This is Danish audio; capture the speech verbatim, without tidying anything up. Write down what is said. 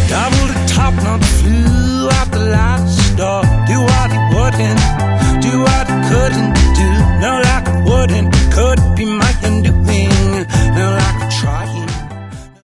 Jeg ville toppe, når du flyder op, the lights stop. Det var dit word hen.